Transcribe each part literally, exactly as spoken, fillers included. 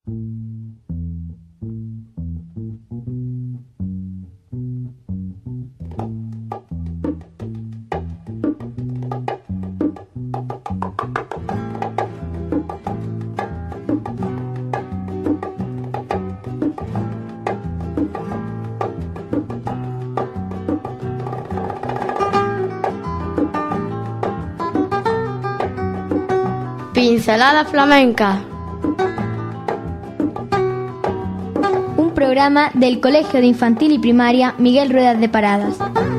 Pincelada flamenca. Un programa del Colegio de Infantil y Primaria Miguel Ruedas de Paradas.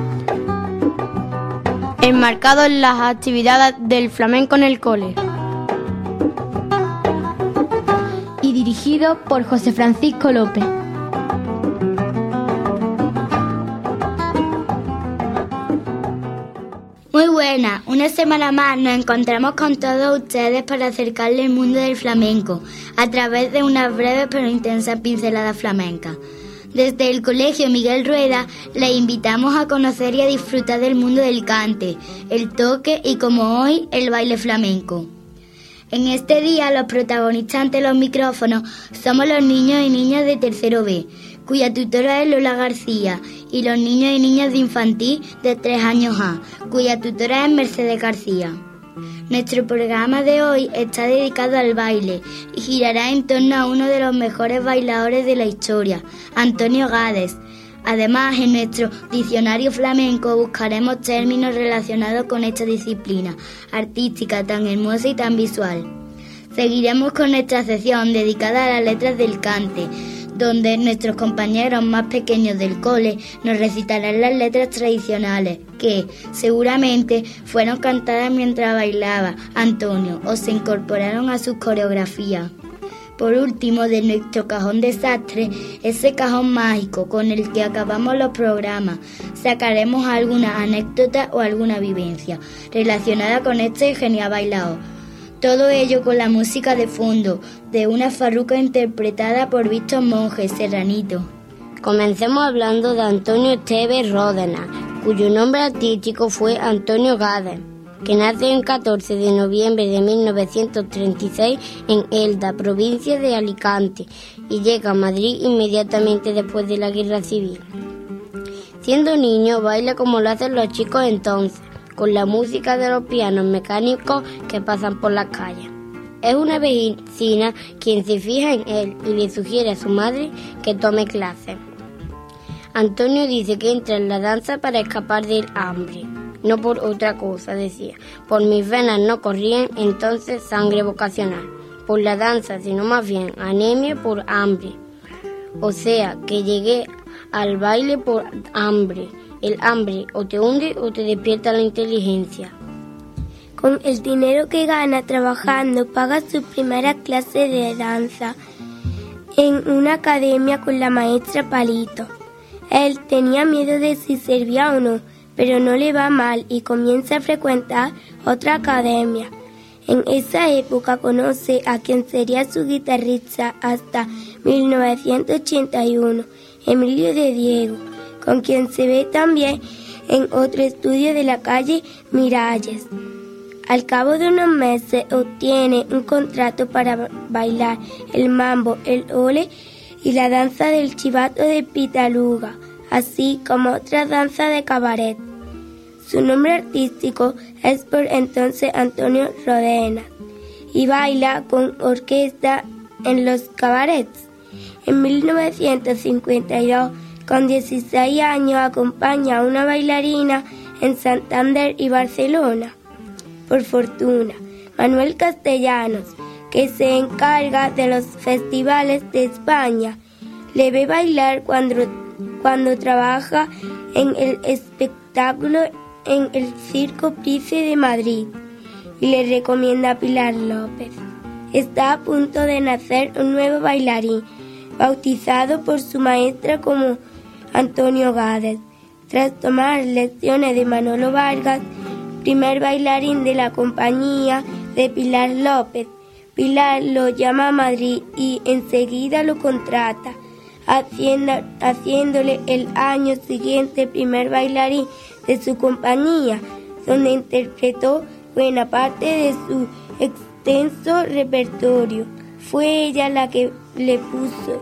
Enmarcado en las actividades del flamenco en el cole. Y dirigido por José Francisco López. Muy buena, una semana más nos encontramos con todos ustedes para acercarles el mundo del flamenco a través de unas breves pero intensas pinceladas flamencas. Desde el Colegio Miguel Rueda les invitamos a conocer y a disfrutar del mundo del cante, el toque y, como hoy, el baile flamenco. En este día los protagonistas ante los micrófonos somos los niños y niñas de tercero B, cuya tutora es Lola García, y los niños y niñas de infantil de tres años A, cuya tutora es Mercedes García. Nuestro programa de hoy está dedicado al baile y girará en torno a uno de los mejores bailadores de la historia, Antonio Gades. Además, en nuestro diccionario flamenco buscaremos términos relacionados con esta disciplina artística tan hermosa y tan visual. Seguiremos con nuestra sección dedicada a las letras del cante, donde nuestros compañeros más pequeños del cole nos recitarán las letras tradicionales que, seguramente, fueron cantadas mientras bailaba Antonio o se incorporaron a sus coreografías. Por último, de nuestro cajón desastre, ese cajón mágico con el que acabamos los programas, sacaremos alguna anécdota o alguna vivencia relacionada con este genial bailador. Todo ello con la música de fondo de una farruca interpretada por Víctor Monge Serranito. Comencemos hablando de Antonio Esteves Ródenas, cuyo nombre artístico fue Antonio Gades, que nace el catorce de noviembre de mil novecientos treinta y seis en Elda, provincia de Alicante, y llega a Madrid inmediatamente después de la Guerra Civil. Siendo niño, baila como lo hacen los chicos entonces, con la música de los pianos mecánicos que pasan por las calles. Es una vecina quien se fija en él y le sugiere a su madre que tome clases. Antonio dice que entra en la danza para escapar del hambre, no por otra cosa, decía. Por mis venas no corrían entonces sangre vocacional, por la danza, sino más bien anemia por hambre. O sea, que llegué al baile por hambre. El hambre o te hunde o te despierta la inteligencia. Con el dinero que gana trabajando paga su primera clase de danza en una academia con la maestra Palito. Él tenía miedo de si servía o no, pero no le va mal y comienza a frecuentar otra academia. En esa época conoce a quien sería su guitarrista hasta mil novecientos ochenta y uno, Emilio de Diego, con quien se ve también en otro estudio de la calle Miralles. Al cabo de unos meses obtiene un contrato para bailar el mambo, el ole y la danza del chivato de Pitaluga, así como otra danza de cabaret. Su nombre artístico es por entonces Antonio Ródenas y baila con orquesta en los cabarets. En mil novecientos cincuenta y dos, con dieciséis años, acompaña a una bailarina en Santander y Barcelona. Por fortuna, Manuel Castellanos, que se encarga de los festivales de España, le ve bailar cuando, cuando trabaja en el espectáculo en el Circo Price de Madrid y le recomienda a Pilar López. Está a punto de nacer un nuevo bailarín, bautizado por su maestra como Antonio Gades. Tras tomar lecciones de Manolo Vargas, primer bailarín de la compañía de Pilar López, Pilar lo llama a Madrid y enseguida lo contrata, haciendo, haciéndole el año siguiente primer bailarín de su compañía, donde interpretó buena parte de su extenso repertorio. Fue ella la que le puso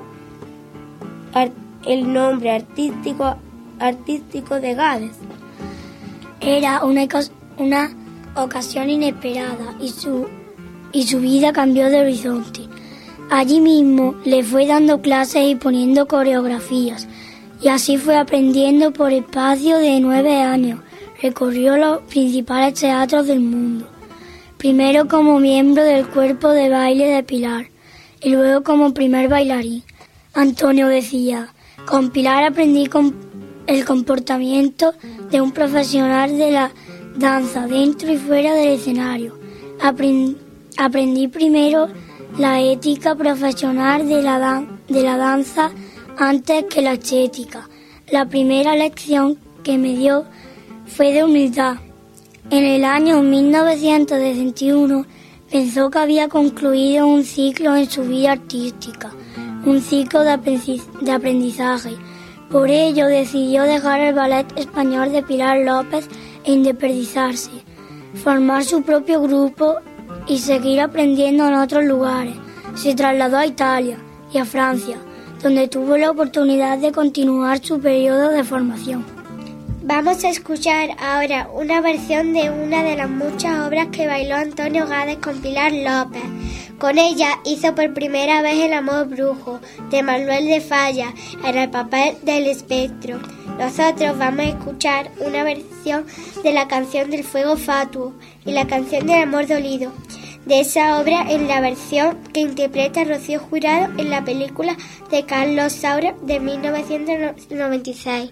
el nombre artístico, artístico de Gades. Era una, una ocasión inesperada y su, y su vida cambió de horizonte. Allí mismo le fue dando clases y poniendo coreografías, y así fue aprendiendo por espacio de nueve años. Recorrió los principales teatros del mundo, primero como miembro del cuerpo de baile de Pilar y luego como primer bailarín. Antonio decía: con Pilar aprendí con el comportamiento de un profesional de la danza dentro y fuera del escenario. Aprendí, aprendí primero la ética profesional de la, dan- de la danza antes que la estética. La primera lección que me dio fue de humildad. En el año mil novecientos sesenta y uno pensó que había concluido un ciclo en su vida artística, un ciclo de aprendizaje. Por ello decidió dejar el ballet español de Pilar López e independizarse, formar su propio grupo y seguir aprendiendo en otros lugares. Se trasladó a Italia y a Francia, donde tuvo la oportunidad de continuar su periodo de formación. Vamos a escuchar ahora una versión de una de las muchas obras que bailó Antonio Gades con Pilar López. Con ella hizo por primera vez El amor brujo, de Manuel de Falla, en el papel del espectro. Nosotros vamos a escuchar una versión de la canción del fuego fatuo y la canción del amor dolido, de esa obra en la versión que interpreta Rocío Jurado en la película de Carlos Saura de mil novecientos noventa y seis.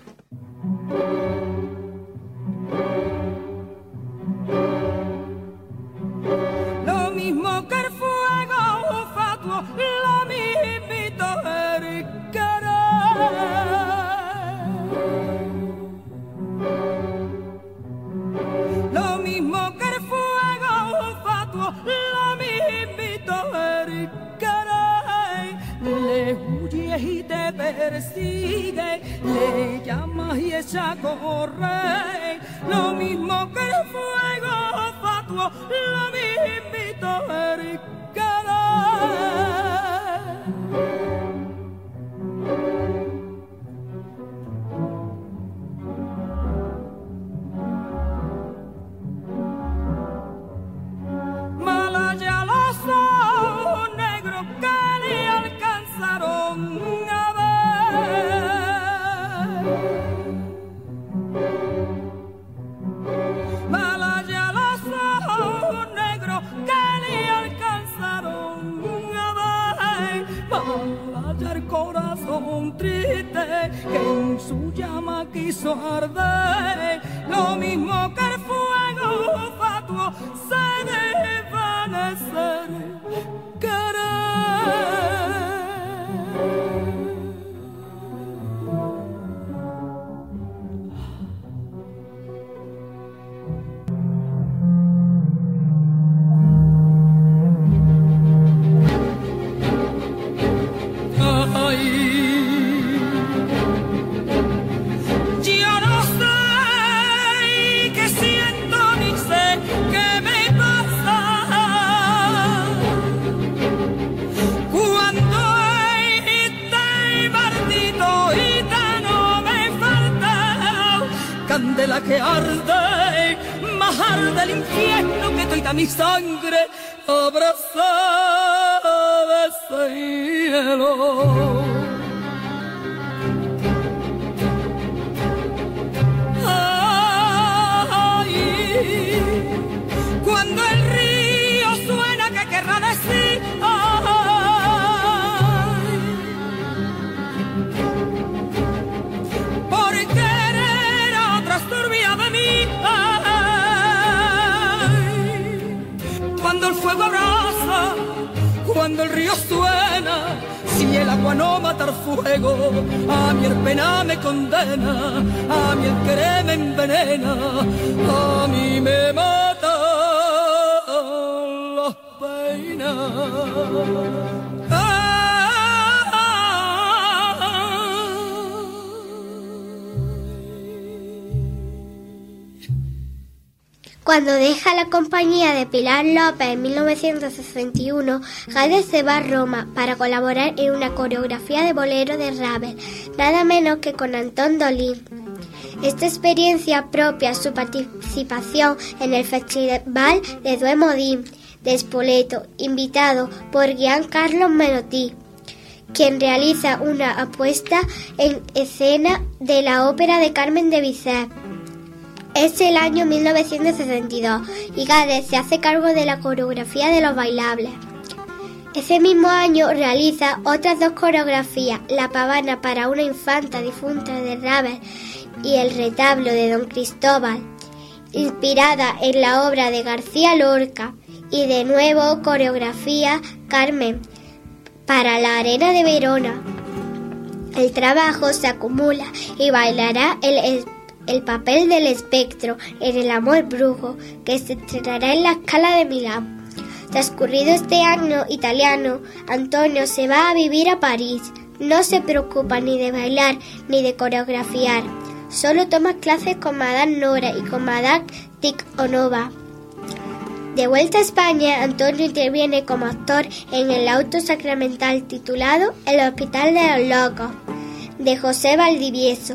Lo mismo que el fuego fatuo, lo mismito el querer. Lo mismo que el fuego fatuo, lo mismito el querer. Le huyes y te persigue, le llamas y echa a correr. Lo mismo que el fuego fatuo, lo mismito el querer. Malaya los ojos negros que le alcanzaron a ver. Malaya los ojos negros que le alcanzaron a ver. Malaya el corazón triste que en su llama quiso arder. Lo mismo que el fuego fatuo se desvanecer querer. Yo no sé qué siento ni sé qué me pasa cuando este maldito gitano me falta. Candela que arde, más arde el infierno que toda mi sangre abrazada de ese cielo. Cuando el río suena, ¿qué querrá decir? Ay, por querer a otras turbia de mí. Ay, cuando el fuego abraza, cuando el río suena, si el agua no mata el fuego, a mí el pena me condena, a mí el querer me envenena, a mí me mata las penas. Cuando deja la compañía de Pilar López en mil novecientos sesenta y uno, Gades se va a Roma para colaborar en una coreografía de bolero de Ravel, nada menos que con Antón Dolin. Esta experiencia propia su participación en el Festival de Duemodín de Spoleto, invitado por Giancarlo Menotti, quien realiza una apuesta en escena de la ópera de Carmen de Bizet. Es el año mil novecientos sesenta y dos y Gades se hace cargo de la coreografía de los bailables. Ese mismo año realiza otras dos coreografías, La pavana para una infanta difunta de Ravel y El retablo de Don Cristóbal, inspirada en la obra de García Lorca, y de nuevo coreografía Carmen para la Arena de Verona. El trabajo se acumula y bailará el, el papel del espectro en El amor brujo, que se estrenará en la Scala de Milán. Transcurrido este año italiano, Antonio se va a vivir a París. No se preocupa ni de bailar ni de coreografiar. Solo toma clases con Madame Nora y con Madame Tikhonova. De vuelta a España, Antonio interviene como actor en el auto sacramental titulado El Hospital de los Locos, de José Valdivieso.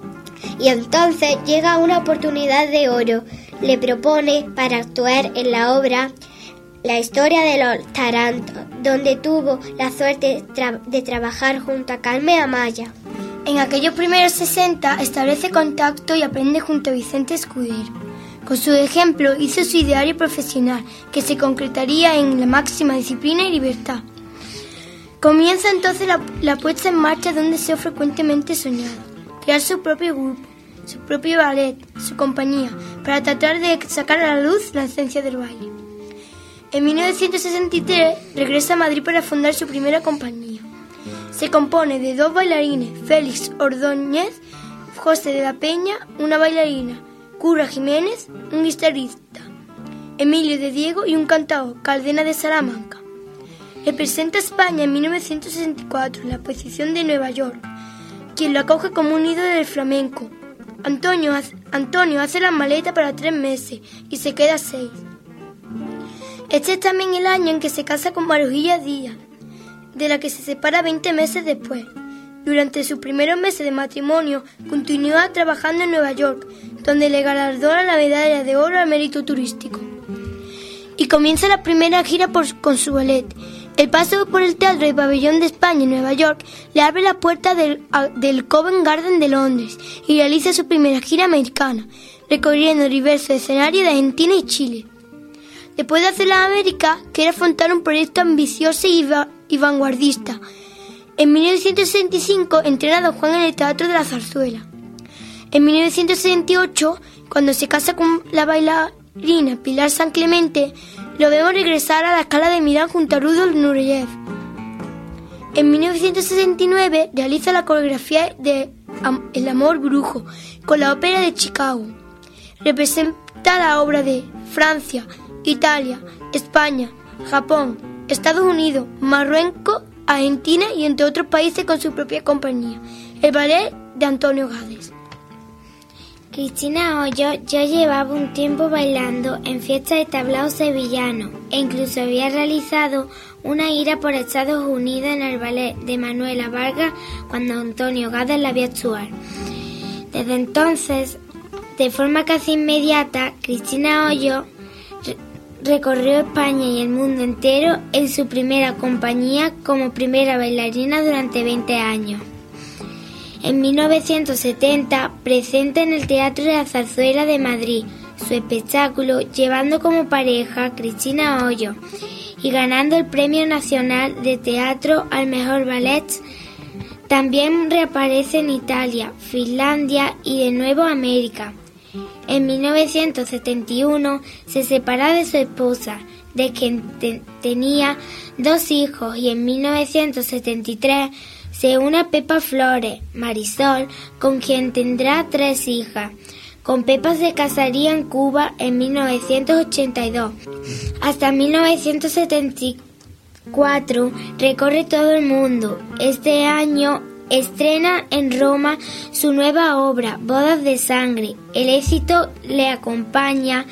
Y entonces llega una oportunidad de oro. Le propone para actuar en la obra La historia de los Tarantos, donde tuvo la suerte tra- de trabajar junto a Carmen Amaya. En aquellos primeros sesenta establece contacto y aprende junto a Vicente Escudero. Con su ejemplo hizo su ideario profesional, que se concretaría en la máxima disciplina y libertad. Comienza entonces la, la puesta en marcha de un deseo frecuentemente soñado: crear su propio grupo, su propio ballet, su compañía, para tratar de sacar a la luz la esencia del baile. En mil novecientos sesenta y tres regresa a Madrid para fundar su primera compañía. Se compone de dos bailarines, Félix Ordóñez, José de la Peña, una bailarina, Curra Jiménez, un guitarrista, Emilio de Diego y un cantador, Caldena de Salamanca. Representa a España en mil novecientos sesenta y cuatro en la exposición de Nueva York, quien lo acoge como un ídolo del flamenco. Antonio, Antonio hace la maleta para tres meses y se queda seis. Este es también el año en que se casa con Marujilla Díaz, de la que se separa veinte meses después. Durante sus primeros meses de matrimonio, continúa trabajando en Nueva York, donde le galardona la medalla de oro al mérito turístico. Y comienza la primera gira por, con su ballet. El paso por el Teatro y Pabellón de España en Nueva York le abre la puerta del, a, del Covent Garden de Londres y realiza su primera gira americana, recorriendo diversos escenarios de Argentina y Chile. Después de hacer la América, quiere afrontar un proyecto ambicioso y, va, y vanguardista. En mil novecientos sesenta y cinco entrena a Don Juan en el Teatro de la Zarzuela. En mil novecientos sesenta y ocho, cuando se casa con la bailarina Pilar San Clemente, lo vemos regresar a la Scala de Milán junto a Rudolf Nureyev. En mil novecientos sesenta y nueve realiza la coreografía de El amor brujo con la Ópera de Chicago. Representa la obra de Francia, Italia, España, Japón, Estados Unidos, Marruecos, Argentina y entre otros países con su propia compañía, el ballet de Antonio Gades. Cristina Hoyo ya llevaba un tiempo bailando en fiestas de tablao sevillano e incluso había realizado una gira por Estados Unidos en el ballet de Manuela Vargas cuando Antonio Gades la vio actuar. Desde entonces, de forma casi inmediata, Cristina Hoyo recorrió España y el mundo entero en su primera compañía como primera bailarina durante veinte años. En mil novecientos setenta presenta en el Teatro de la Zarzuela de Madrid su espectáculo llevando como pareja a Cristina Hoyo y ganando el Premio Nacional de Teatro al Mejor Ballet. También reaparece en Italia, Finlandia y de nuevo América. En mil novecientos setenta y uno se separa de su esposa, de quien te- tenía dos hijos, y en mil novecientos setenta y tres se une a Pepa Flores, Marisol, con quien tendrá tres hijas. Con Pepa se casaría en Cuba en mil novecientos ochenta y dos. Hasta mil novecientos setenta y cuatro recorre todo el mundo. Este año estrena en Roma su nueva obra, Bodas de Sangre. El éxito le acompaña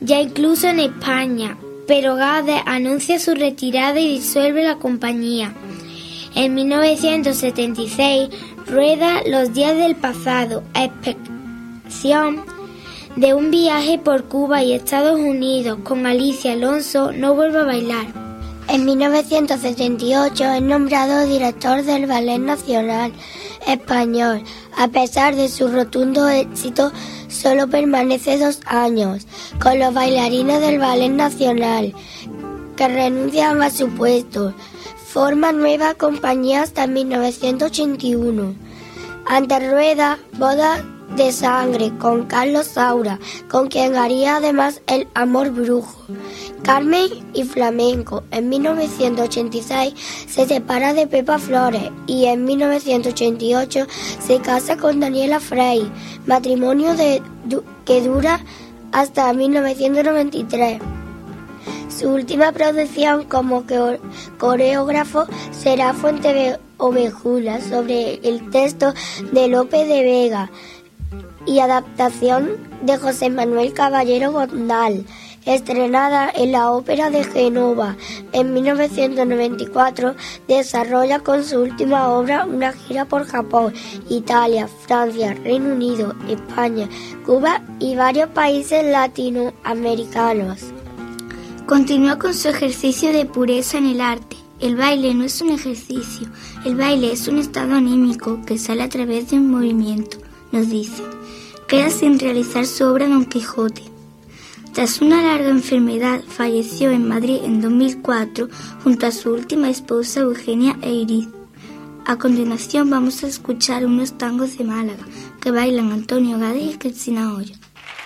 ya incluso en España, pero Gades anuncia su retirada y disuelve la compañía. En mil novecientos setenta y seis rueda Los días del pasado, a expectación de un viaje por Cuba y Estados Unidos con Alicia Alonso, No vuelvo a bailar. En mil novecientos setenta y ocho es nombrado director del Ballet Nacional Español. A pesar de su rotundo éxito, solo permanece dos años con los bailarines del Ballet Nacional, que renuncian a su puesto. Forma nueva compañía hasta mil novecientos ochenta y uno. Ante Rueda, Boda de sangre con Carlos Saura, con quien haría además El amor brujo, Carmen y Flamenco. En mil novecientos ochenta y seis se separa de Pepa Flores y en mil novecientos ochenta y ocho se casa con Daniela Frey, matrimonio de, du, que dura hasta mil novecientos noventa y tres. Su última producción como coreógrafo será Fuente de Ovejuna, sobre el texto de Lope de Vega y adaptación de José Manuel Caballero Gondal, estrenada en la Ópera de Génova. En mil novecientos noventa y cuatro desarrolla con su última obra una gira por Japón, Italia, Francia, Reino Unido, España, Cuba y varios países latinoamericanos. Continúa con su ejercicio de pureza en el arte. El baile no es un ejercicio, el baile es un estado anímico que sale a través de un movimiento, nos dice. Queda sin realizar su obra Don Quijote. Tras una larga enfermedad, falleció en Madrid en dos mil cuatro junto a su última esposa Eugenia Eiriz. A continuación vamos a escuchar unos tangos de Málaga que bailan Antonio Gades y Cristina Hoyos.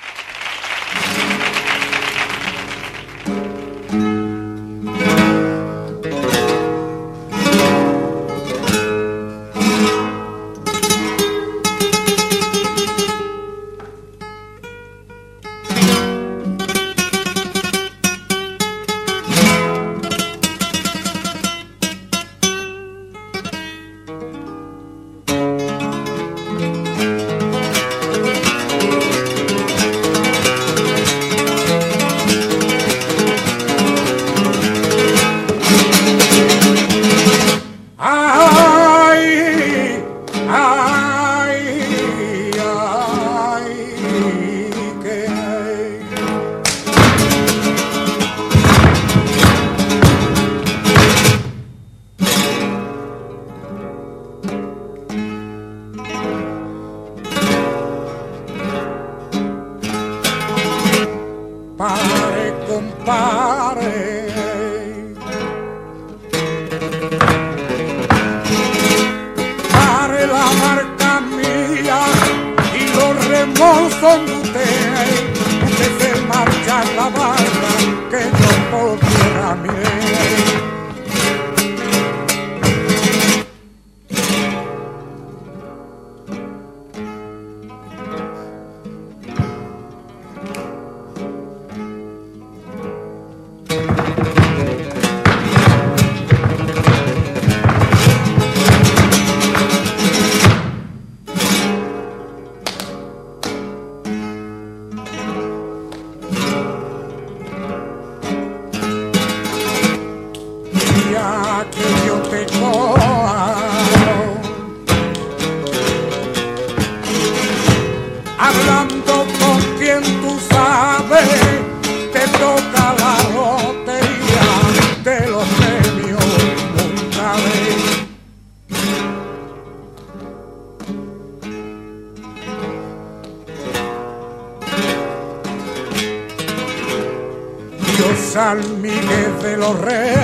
San Miguel de los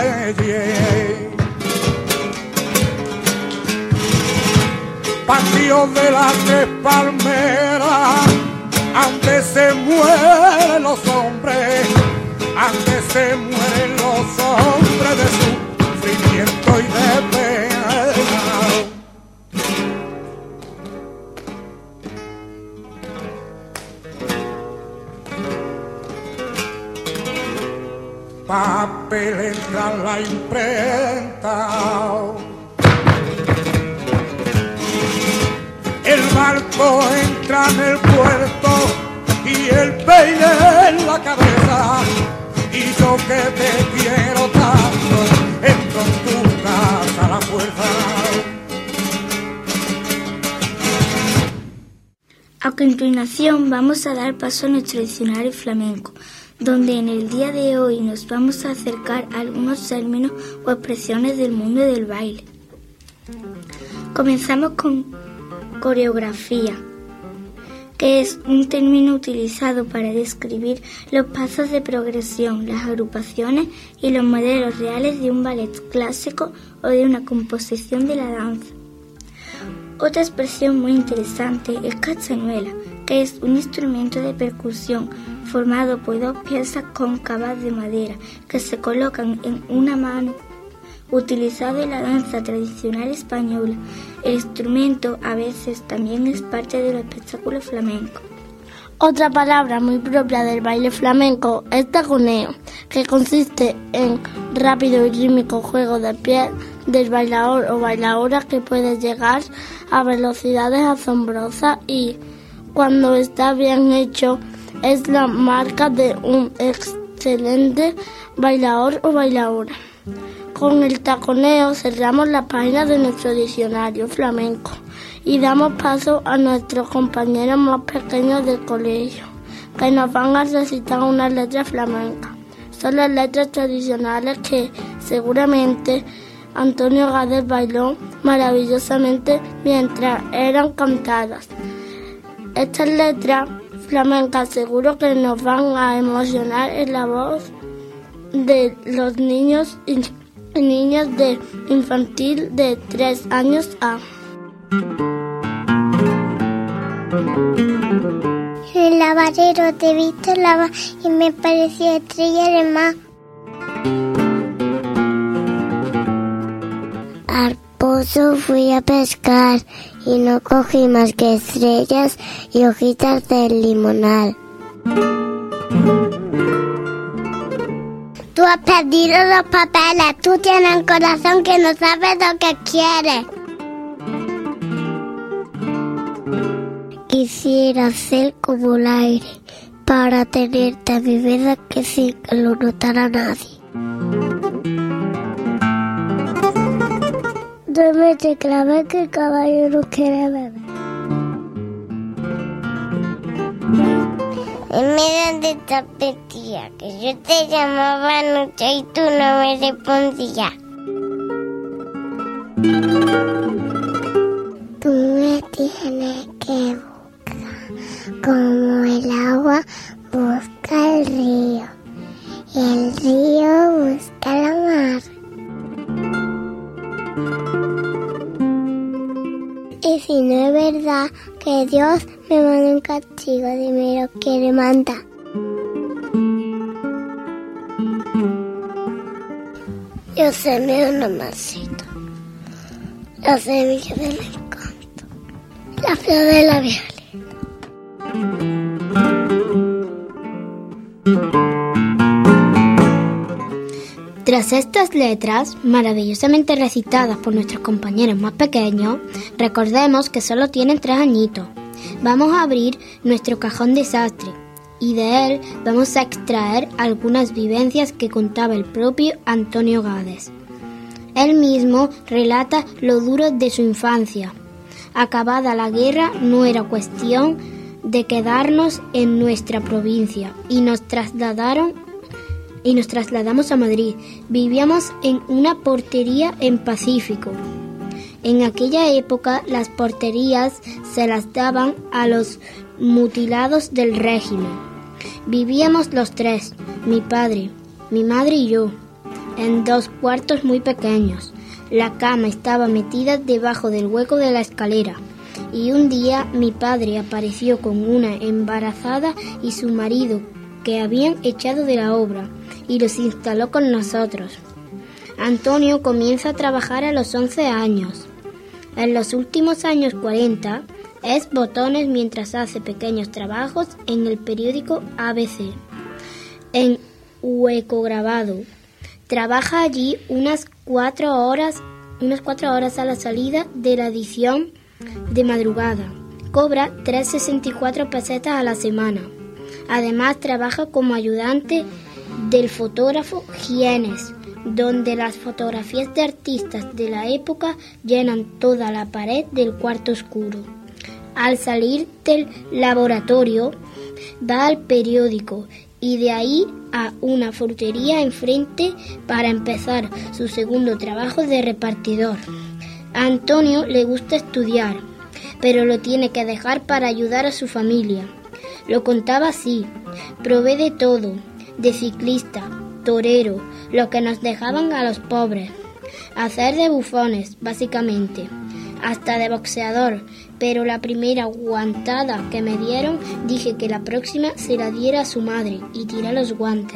Reyes, patio de las tres palmeras, antes se mueren los hombres, antes se mueren los hombres de sufrimiento y de pena. Papel entra en la imprenta, el barco entra en el puerto, y el peine en la cabeza. Y yo que te quiero tanto, entro en tu casa a la fuerza. A continuación vamos a dar paso a nuestro diccionario flamenco, donde en el día de hoy nos vamos a acercar a algunos términos o expresiones del mundo del baile. Comenzamos con coreografía, que es un término utilizado para describir los pasos de progresión, las agrupaciones y los modelos reales de un ballet clásico o de una composición de la danza. Otra expresión muy interesante es castañuela, que es un instrumento de percusión formado por dos piezas cóncavas de madera que se colocan en una mano. Utilizado en la danza tradicional española, el instrumento a veces también es parte del espectáculo flamenco. Otra palabra muy propia del baile flamenco es taconeo, que consiste en rápido y rítmico juego de pies del bailador o bailadora que puede llegar a velocidades asombrosas y, cuando está bien hecho, es la marca de un excelente bailador o bailadora. Con el taconeo cerramos la página de nuestro diccionario flamenco y damos paso a nuestros compañeros más pequeños del colegio, que nos van a recitar unas letras flamencas. Son las letras tradicionales que seguramente Antonio Gades bailó maravillosamente mientras eran cantadas. Estas letras flamencas seguro que nos van a emocionar en la voz de los niños y niñas de infantil de tres años a. El lavadero te he visto lavar y me pareció estrella de mar. Al pozo fui a pescar y no cogí más que estrellas y hojitas del limonal. Tú has perdido los papeles, tú tienes un corazón que no sabe lo que quiere. Quisiera ser como el aire para tenerte a mi vida que sin que lo notara nadie. Duérmete, clave que el caballo no quiere beber. Dime dónde está tu tía, que yo te llamaba anoche y tú no me respondías. Tú me tienes que buscar, como el agua busca el río, y el río busca la mar. Y si no es verdad que Dios me manda un castigo, dime lo que le manda. Yo semé una masita, la semilla del encanto, la flor de la violeta. Tras estas letras, maravillosamente recitadas por nuestros compañeros más pequeños, recordemos que solo tienen tres añitos. Vamos a abrir nuestro cajón desastre y de él vamos a extraer algunas vivencias que contaba el propio Antonio Gades. Él mismo relata lo duro de su infancia. Acabada la guerra, no era cuestión de quedarnos en nuestra provincia y nos trasladaron y nos trasladamos a Madrid. Vivíamos en una portería en Pacífico. En aquella época las porterías se las daban a los mutilados del régimen. Vivíamos los tres, mi padre, mi madre y yo, en dos cuartos muy pequeños. La cama estaba metida debajo del hueco de la escalera. Y un día mi padre apareció con una embarazada y su marido que habían echado de la obra y los instaló con nosotros. Antonio comienza a trabajar a los once años. En los últimos años cuarenta es botones mientras hace pequeños trabajos en el periódico A B C. En hueco grabado. Trabaja allí unas cuatro horas, unas cuatro horas a la salida de la edición de madrugada. Cobra tres coma sesenta y cuatro pesetas a la semana. Además trabaja como ayudante del fotógrafo Giennes, donde las fotografías de artistas de la época llenan toda la pared del cuarto oscuro. Al salir del laboratorio, va al periódico y de ahí a una frutería enfrente para empezar su segundo trabajo de repartidor. A Antonio le gusta estudiar, pero lo tiene que dejar para ayudar a su familia. Lo contaba así: probé de todo, de ciclista, torero, lo que nos dejaban a los pobres, hacer de bufones, básicamente, hasta de boxeador, pero la primera guantada que me dieron dije que la próxima se la diera a su madre y tiré los guantes.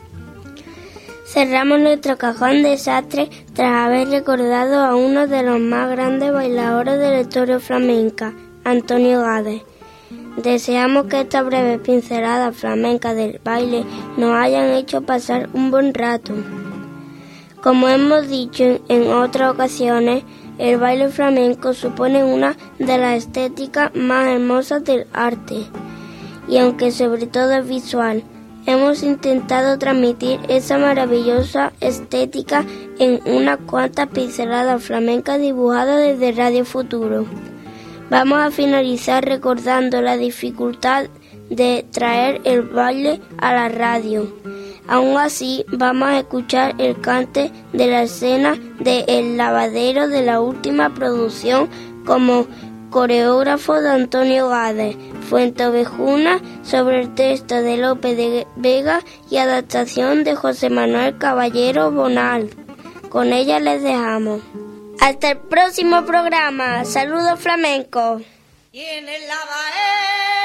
Cerramos nuestro cajón desastre tras haber recordado a uno de los más grandes bailadores de la historia flamenca, Antonio Gades. Deseamos que estas breves pinceladas flamencas del baile nos hayan hecho pasar un buen rato. Como hemos dicho en, en otras ocasiones, el baile flamenco supone una de las estéticas más hermosas del arte, y aunque sobre todo es visual, hemos intentado transmitir esa maravillosa estética en unas cuantas pinceladas flamencas dibujadas desde Radio Futuro. Vamos a finalizar recordando la dificultad de traer el baile a la radio. Aún así, vamos a escuchar el cante de la escena de El Lavadero de la última producción como coreógrafo de Antonio Gades, Fuenteovejuna, sobre el texto de Lope de Vega y adaptación de José Manuel Caballero Bonal. Con ella les dejamos. Hasta el próximo programa. Saludos flamencos. Y en el lavadero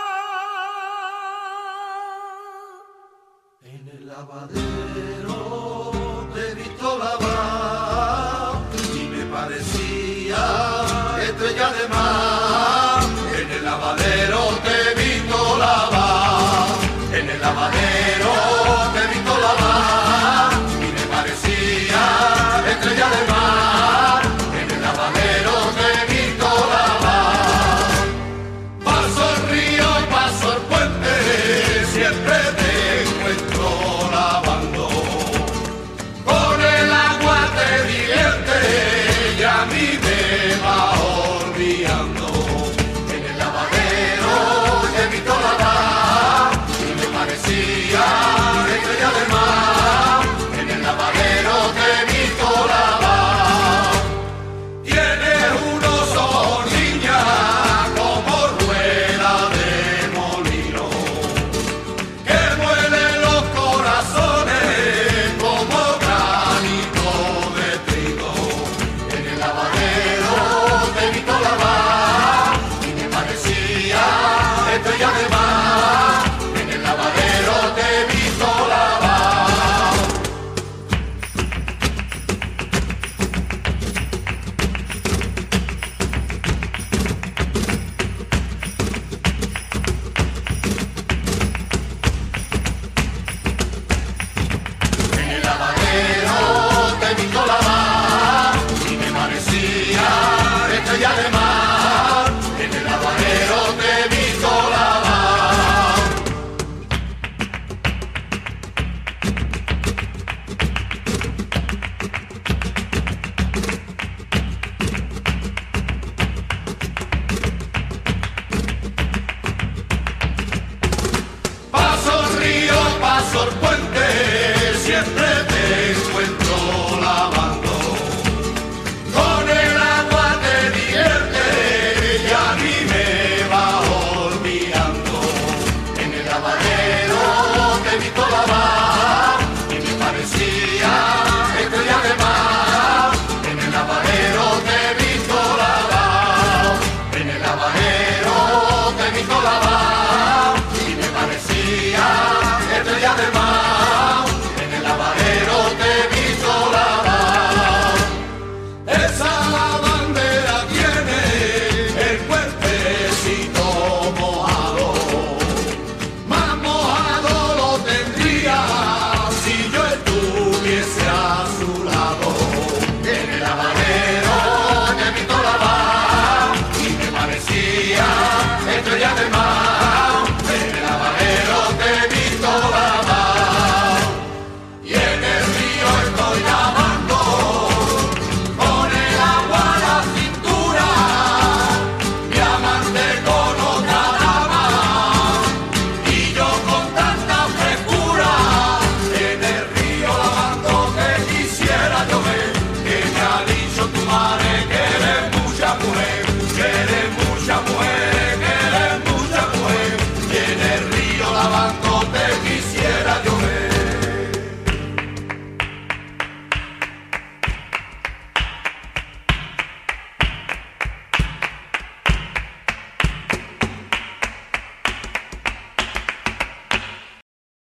lavadero